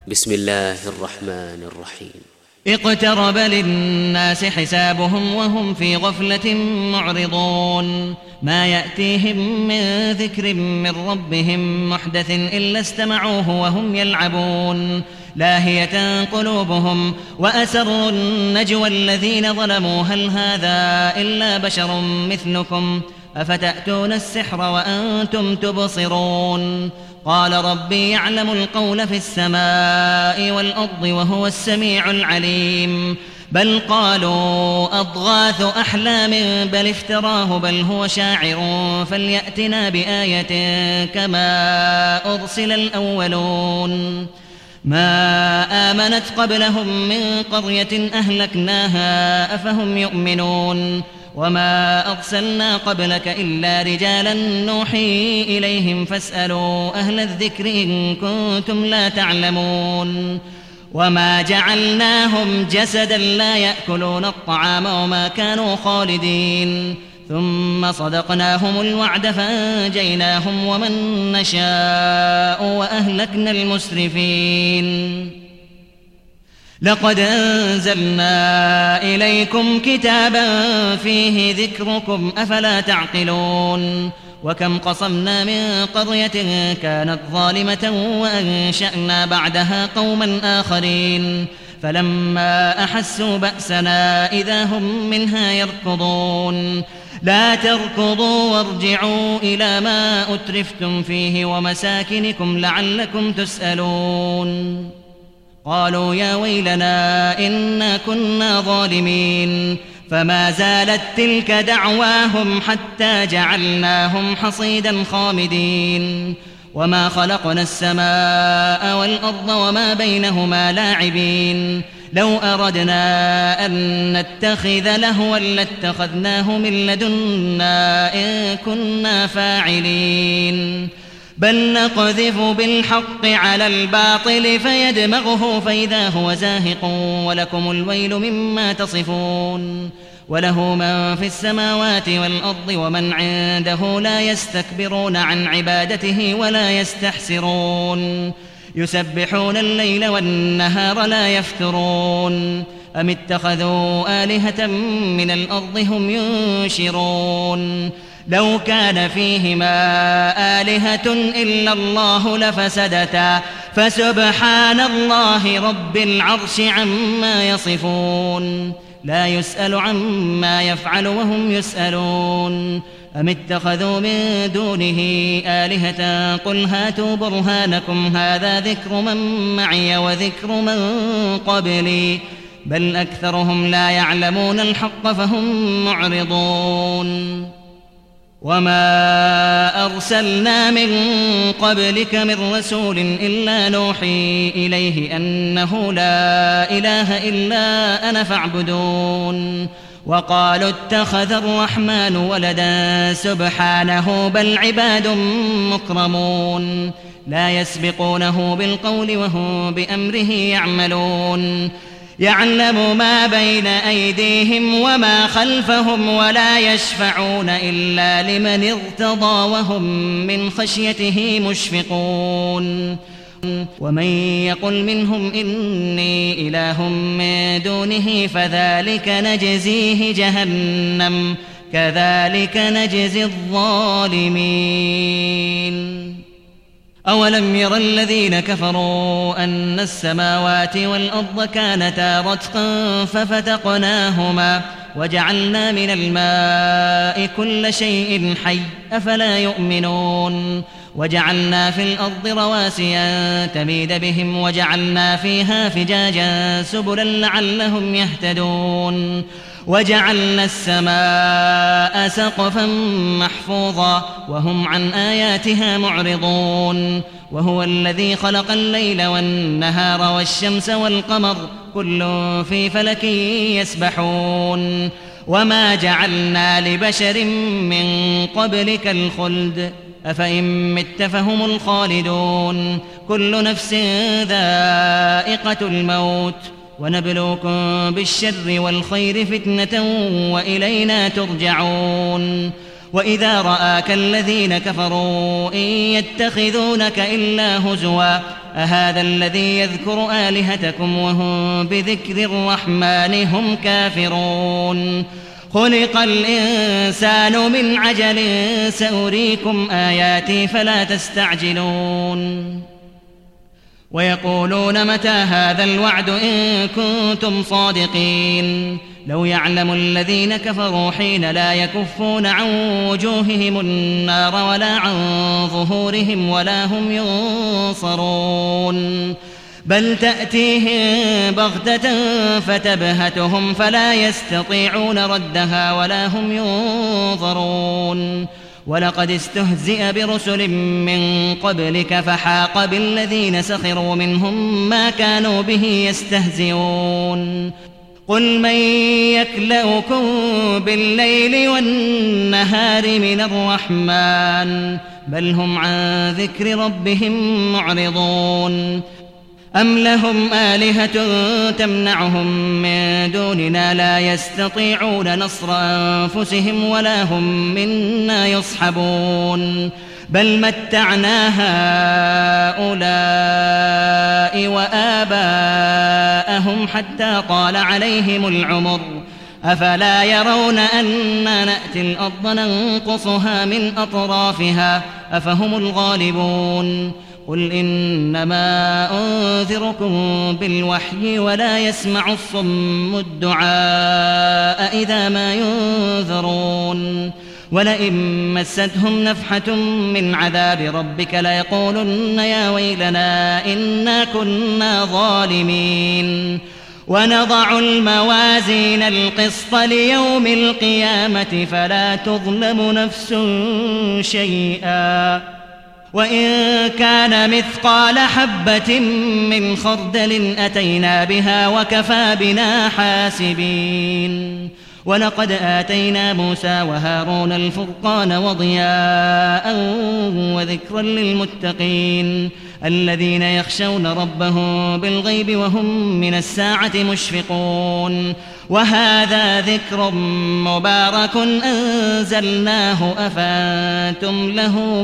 بسم الله الرحمن الرحيم. اقترب للناس حسابهم وهم في غفلة معرضون ما يأتيهم من ذكر من ربهم محدث إلا استمعوه وهم يلعبون لاهية قلوبهم وأسروا النجوى الذين ظلموا هل هذا إلا بشر مثلكم أفتأتون السحر وأنتم تبصرون قال ربي يعلم القول في السماء والأرض وهو السميع العليم بل قالوا أضغاث أحلام بل افتراه بل هو شاعر فليأتنا بآية كما أرسل الأولون ما آمنت قبلهم من قرية أهلكناها أفهم يؤمنون وما أرسلنا قبلك إلا رجالا نوحي إليهم فاسألوا أهل الذكر إن كنتم لا تعلمون وما جعلناهم جسدا لا يأكلون الطعام وما كانوا خالدين ثم صدقناهم الوعد فأنجيناهم ومن نشاء وأهلكنا المسرفين لقد أنزلنا إليكم كتابا فيه ذكركم أفلا تعقلون وكم قصمنا من قرية كانت ظالمة وأنشأنا بعدها قوما آخرين فلما أحسوا بأسنا إذا هم منها يركضون لا تركضوا وارجعوا إلى ما أترفتم فيه ومساكنكم لعلكم تسألون قالوا يا ويلنا إنا كنا ظالمين فما زالت تلك دعواهم حتى جعلناهم حصيدا خامدين وما خلقنا السماء والأرض وما بينهما لاعبين لو أردنا أن نتخذ لهوا لاتخذناه من لدنا إن كنا فاعلين بل نقذف بالحق على الباطل فيدمغه فإذا هو زاهق ولكم الويل مما تصفون وله من في السماوات والأرض ومن عنده لا يستكبرون عن عبادته ولا يستحسرون يسبحون الليل والنهار لا يفترون أم اتخذوا آلهة من الأرض هم ينشرون لو كان فيهما آلهة إلا الله لفسدتا فسبحان الله رب العرش عما يصفون لا يسأل عما يفعل وهم يسألون أم اتخذوا من دونه آلهة قل هاتوا برهانكم هذا ذكر من معي وذكر من قبلي بل أكثرهم لا يعلمون الحق فهم معرضون وما أرسلنا من قبلك من رسول إلا نوحي إليه أنه لا إله إلا أنا فاعبدون وقالوا اتخذ الرحمن ولدا سبحانه بل عباد مكرمون لا يسبقونه بالقول وهم بأمره يعملون يعلم ما بين أيديهم وما خلفهم ولا يشفعون إلا لمن ارتضى وهم من خشيته مشفقون ومن يقل منهم إني إله من دونه فذلك نجزيه جهنم كذلك نجزي الظالمين أولم ير الذين كفروا أن السماوات والأرض كانتا رتقا ففتقناهما وجعلنا من الماء كل شيء حي أفلا يؤمنون وجعلنا في الأرض رواسي أن تميد بهم وجعلنا فيها فجاجا سبلا لعلهم يهتدون وجعلنا السماء سقفا محفوظا وهم عن آياتها معرضون وهو الذي خلق الليل والنهار والشمس والقمر كل في فلك يسبحون وما جعلنا لبشر من قبلك الخلد أفإن مت فهم الخالدون كل نفس ذائقة الموت ونبلوكم بالشر والخير فتنة وإلينا ترجعون وإذا رآك الذين كفروا إن يتخذونك إلا هزوا أهذا الذي يذكر آلهتكم وهم بذكر الرحمن هم كافرون خلق الإنسان من عجل سأريكم آياتي فلا تستعجلون ويقولون متى هذا الوعد إن كنتم صادقين لو يعلم الذين كفروا حين لا يكفون عن وجوههم النار ولا عن ظهورهم ولا هم ينصرون بل تأتيهم بغتة فتبهتهم فلا يستطيعون ردها ولا هم ينظرون ولقد استهزئ برسل من قبلك فحاق بالذين سخروا منهم ما كانوا به يستهزئون قل من يكلؤكم بالليل والنهار من الرحمن بل هم عن ذكر ربهم معرضون أم لهم آلهة تمنعهم من دوننا لا يستطيعون نصر أنفسهم ولا هم منا يصحبون بل متعنا هؤلاء وآباءهم حتى طال عليهم العمر أفلا يرون أنا نأتي الأرض ننقصها من أطرافها أفهم الغالبون قل إنما أنذركم بالوحي ولا يسمع الصم الدعاء إذا ما ينذرون ولئن مستهم نفحة من عذاب ربك ليقولن يا ويلنا إنا كنا ظالمين ونضع الموازين القسط ليوم القيامة فلا تظلم نفس شيئا وإن كان مثقال حبة من خردل أتينا بها وكفى بنا حاسبين ولقد آتينا موسى وهارون الفرقان وضياء وذكرا للمتقين الذين يخشون ربهم بالغيب وهم من الساعة مشفقون وهذا ذكر مبارك أنزلناه أفأنتم له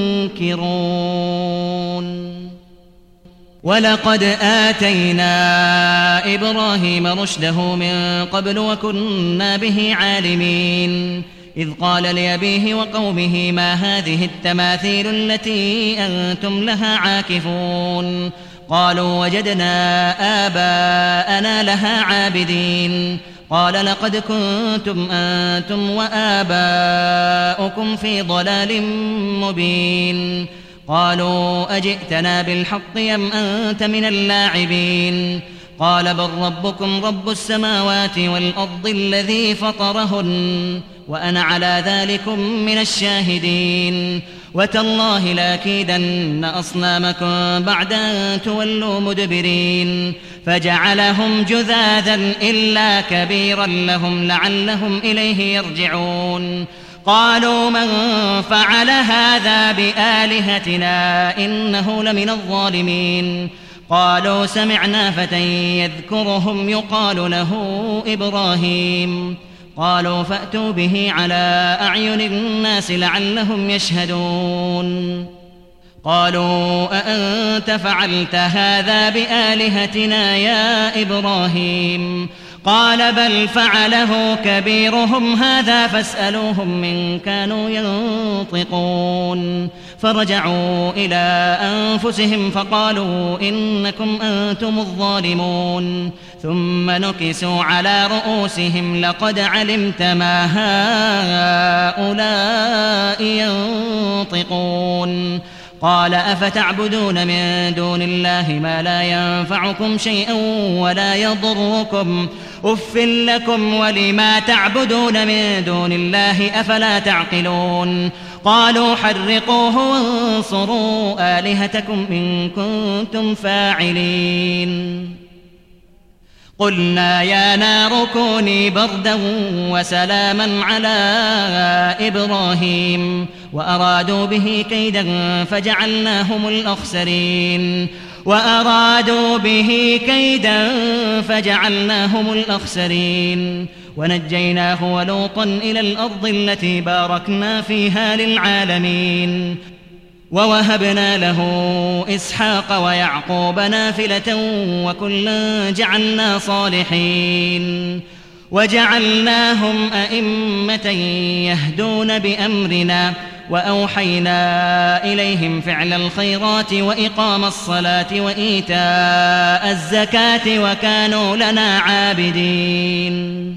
منكرون ولقد آتينا إبراهيم رشده من قبل وكنا به عالمين إذ قال لأبيه وقومه ما هذه التماثيل التي أنتم لها عاكفون قالوا وجدنا آباءنا لها عابدين قال لقد كنتم أنتم وآباؤكم في ضلال مبين قالوا أجئتنا بالحق أم أنت من اللاعبين قال بل ربكم رب السماوات والأرض الذي فطرهن وأنا على ذلكم من الشاهدين وتالله لأكيدن أصنامكم بعد أن تولوا مدبرين فجعلهم جذاذا إلا كبيرا لهم لعلهم إليه يرجعون قالوا من فعل هذا بآلهتنا إنه لمن الظالمين قالوا سمعنا فتى يذكرهم يقال له إبراهيم قالوا فأتوا به على أعين الناس لعلهم يشهدون قالوا أأنت فعلت هذا بآلهتنا يا إبراهيم قال بل فعله كبيرهم هذا فاسألوهم من كانوا ينطقون فرجعوا إلى أنفسهم فقالوا إنكم أنتم الظالمون ثم نكسوا على رؤوسهم لقد علمت ما هؤلاء ينطقون قال أفتعبدون من دون الله ما لا ينفعكم شيئا ولا يضركم أف لكم ولما تعبدون من دون الله أفلا تعقلون قالوا حرقوه وانصروا آلهتكم إن كنتم فاعلين قلنا يا نار كوني بردا وسلاما على إبراهيم وأرادوا به كيدا فجعلناهم الأخسرين ونجيناه ولوطا إلى الأرض التي باركنا فيها للعالمين ووهبنا له إسحاق ويعقوب نافلة وكلا جعلنا صالحين وجعلناهم أئمة يهدون بأمرنا وأوحينا إليهم فعل الخيرات وإقام الصلاة وإيتاء الزكاة وكانوا لنا عابدين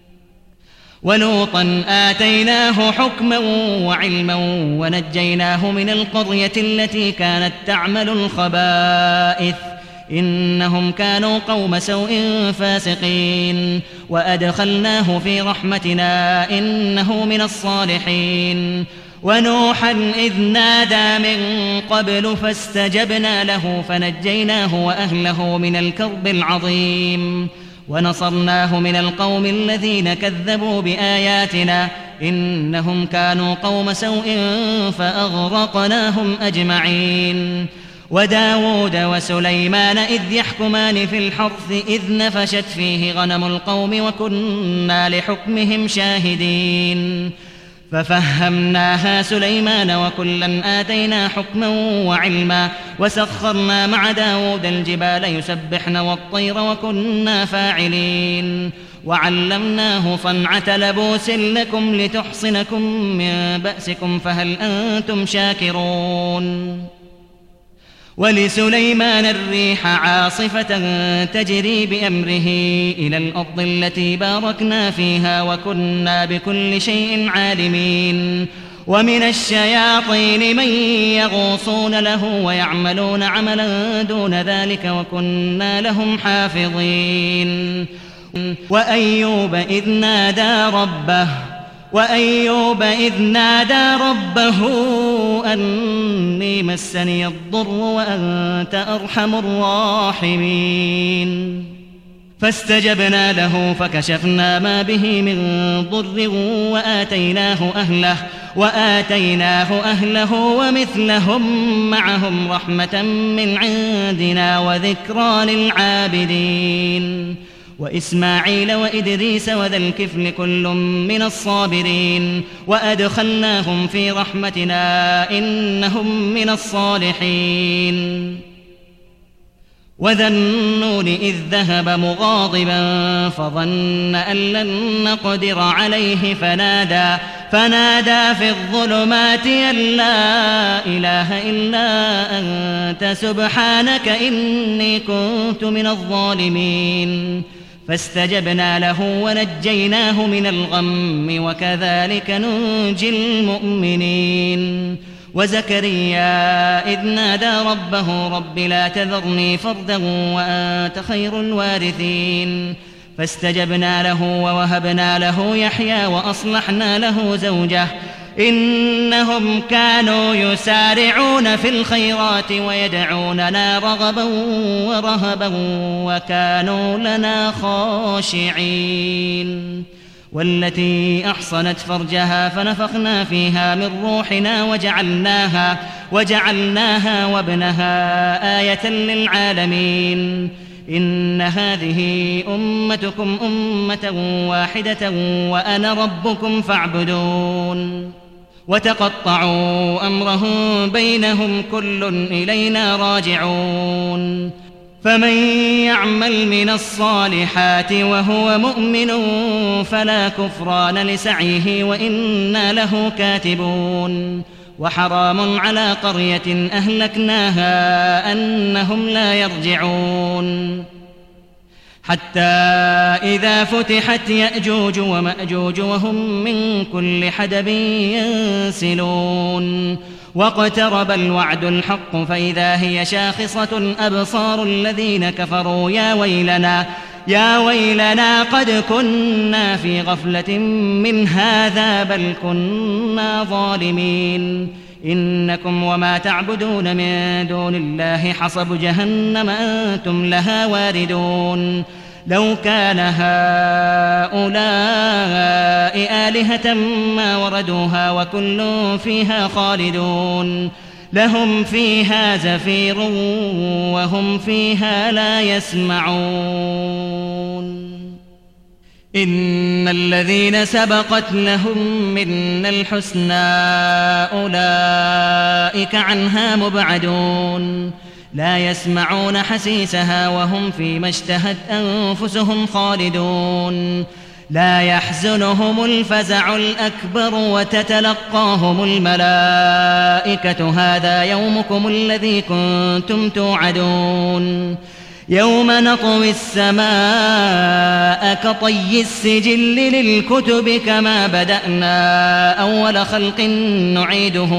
ولوطا آتيناه حكما وعلما ونجيناه من القرية التي كانت تعمل الخبائث إنهم كانوا قوم سوء فاسقين وأدخلناه في رحمتنا إنه من الصالحين ونوحا إذ نادى من قبل فاستجبنا له فنجيناه وأهله من الكرب العظيم ونصرناه من القوم الذين كذبوا بآياتنا إنهم كانوا قوم سوء فأغرقناهم أجمعين وداود وسليمان إذ يحكمان في الحرث إذ نفشت فيه غنم القوم وكنا لحكمهم شاهدين ففهمناها سليمان وكلا آتينا حكما وعلما وسخرنا مع داود الجبال يسبحن والطير وكنا فاعلين وعلمناه صنعة لبوس لكم لتحصنكم من بأسكم فهل أنتم شاكرون ولسليمان الريح عاصفة تجري بأمره إلى الأرض التي باركنا فيها وكنا بكل شيء عالمين ومن الشياطين من يغوصون له ويعملون عملا دون ذلك وكنا لهم حافظين وأيوب إذ نادى ربه أني مسني الضر وأنت أرحم الراحمين فاستجبنا له فكشفنا ما به من ضر وآتيناه أهله ومثلهم معهم رحمة من عندنا وذكرى للعابدين وإسماعيل وإدريس وذا الكفل كل من الصابرين وأدخلناهم في رحمتنا إنهم من الصالحين وذا النون إذ ذهب مغاضبا فظن أن لن نقدر عليه فنادى في الظلمات أن لا إله إلا أنت سبحانك إني كنت من الظالمين فاستجبنا له ونجيناه من الغم وكذلك ننجي المؤمنين وزكريا إذ نادى ربه رب لا تذرني فردا وأنت خير الوارثين فاستجبنا له ووهبنا له يحيى وأصلحنا له زوجه إنهم كانوا يسارعون في الخيرات ويدعوننا رغبا ورهبا وكانوا لنا خاشعين والتي أحصنت فرجها فنفخنا فيها من روحنا وجعلناها وابنها آية للعالمين إن هذه أمتكم أمة واحدة وأنا ربكم فاعبدون وتقطعوا أمرهم بينهم كل إلينا راجعون فمن يعمل من الصالحات وهو مؤمن فلا كفران لسعيه وإنا له كاتبون وحرام على قرية أهلكناها أنهم لا يرجعون حتى إذا فتحت يأجوج ومأجوج وهم من كل حدب ينسلون واقترب الوعد الحق فإذا هي شاخصة أبصار الذين كفروا يا ويلنا قد كنا في غفلة من هذا بل كنا ظالمين إنكم وما تعبدون من دون الله حصب جهنم أنتم لها واردون لو كان هؤلاء آلهة ما وردوها وكل فيها خالدون لهم فيها زفير وهم فيها لا يسمعون إن الذين سبقت لهم منا الحسنى أولئك عنها مبعدون لا يسمعون حسيسها وهم فيما اشتهت أنفسهم خالدون لا يحزنهم الفزع الأكبر وتتلقاهم الملائكة هذا يومكم الذي كنتم توعدون يوم نطوي السماء كطي السجل للكتب كما بدأنا أول خلق نعيده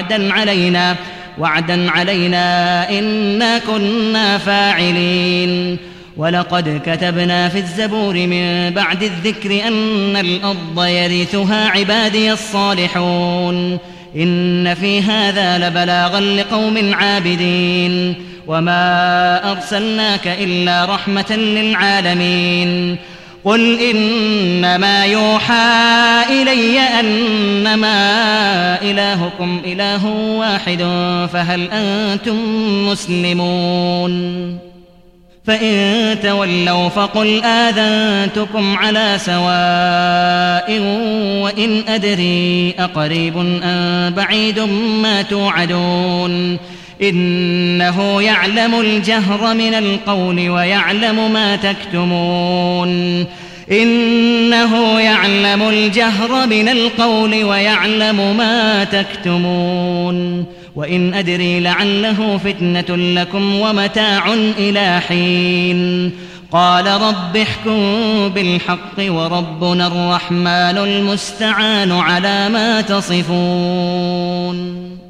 وعدا علينا إنا كنا فاعلين ولقد كتبنا في الزبور من بعد الذكر أن الأرض يرثها عبادي الصالحون إن في هذا لبلاغا لقوم عابدين وما أرسلناك إلا رحمة للعالمين قل إنما يوحى إلي أنما إلهكم إله واحد فهل أنتم مسلمون فإن تولوا فقل آذنتكم على سواء وإن أدري أقريب أم بعيد ما توعدون إنه يعلم الجهر من القول ويعلم ما تكتمون إنه يعلم الجهر من القول ويعلم ما تكتمون وإن أدري لعله فتنة لكم ومتاع إلى حين قال رب احكم بالحق وربنا الرحمن المستعان على ما تصفون